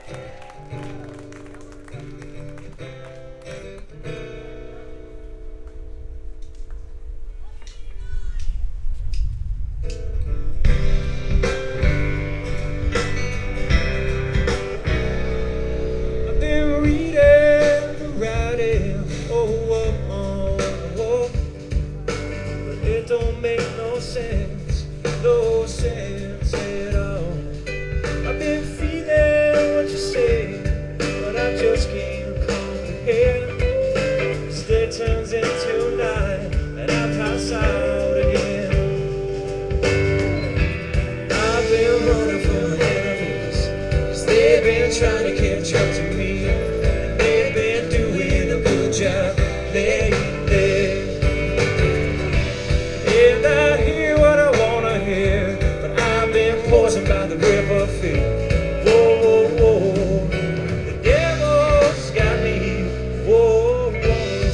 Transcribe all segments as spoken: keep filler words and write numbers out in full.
Trying to catch up to me, and they've been doing a good job lately. And I hear what I wanna hear, but I've been poisoned by the river fear. Whoa, whoa, whoa, the devil's got me. Whoa, whoa,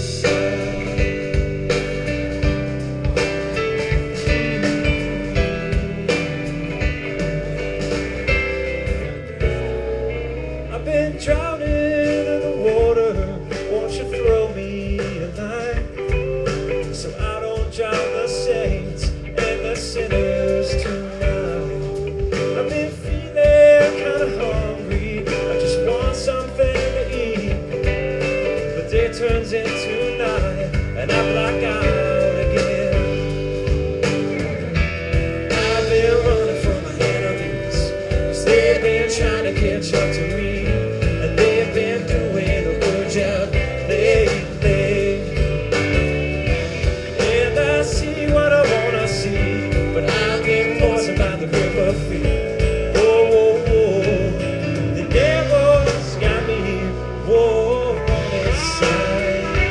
I've been drowning in the water. Won't you throw me a line so I don't drown the saints and the sinners tonight? I've been feeling kind of hungry. I just want something to eat. The day turns into night and I black out again. I've been running from my enemies, 'cause they've been trying to catch up to me. They've been doing a good job lately. And I see what I wanna see, but I've been poisoned by the river fear. Whoa, whoa, whoa, the devil's got me. Whoa, on his side.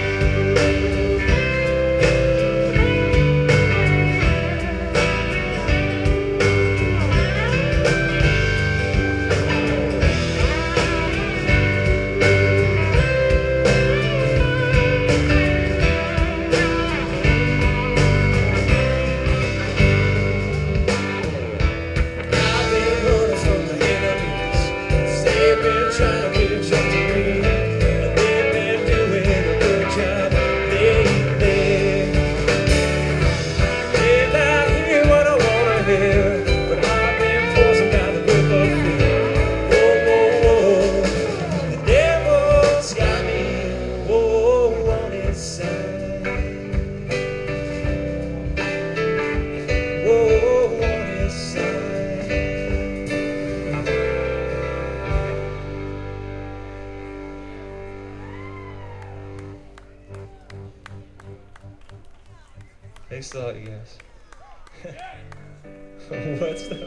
Thanks a lot, you guys. What's that?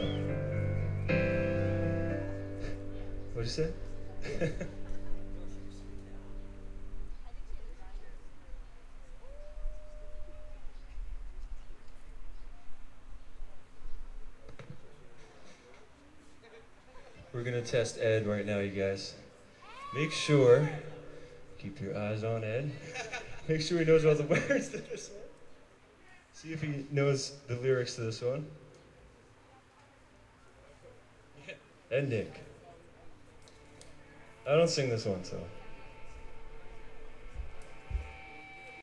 What'd you say? We're gonna test Ed right now, you guys. Make sure, keep your eyes on Ed. Make sure he knows all the words to this one. See if he knows the lyrics to this one. And Nick. I don't sing this one, so.